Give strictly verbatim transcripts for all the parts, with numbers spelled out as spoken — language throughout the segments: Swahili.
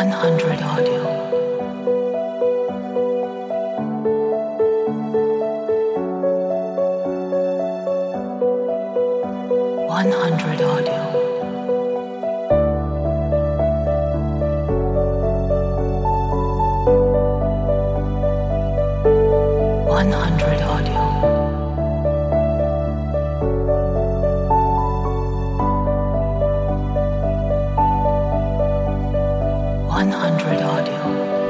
one hundred audio. one hundred audio. one hundred audio. one hundred audio.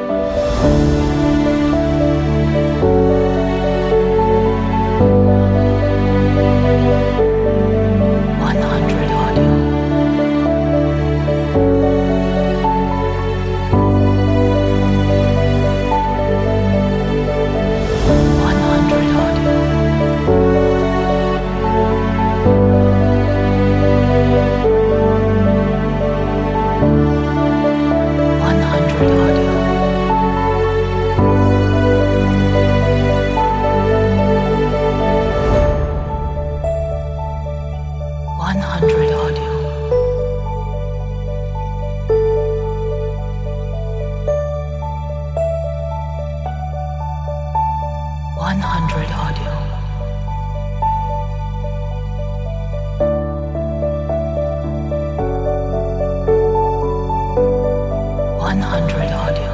one hundred audio. one hundred audio. one hundred audio. one hundred audio. one hundred audio. one hundred audio.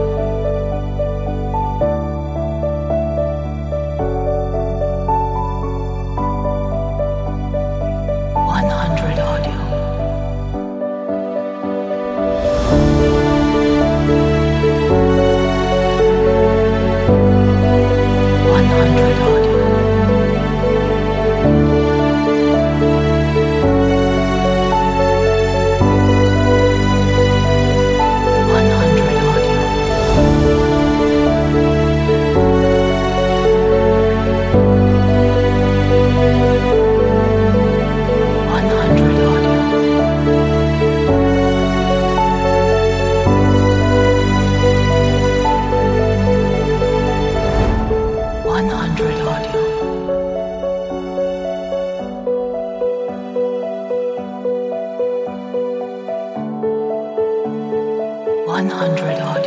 one hundred audio. one hundred audio. one hundred audio. one hundred audio. one hundred audio. one hundred audio.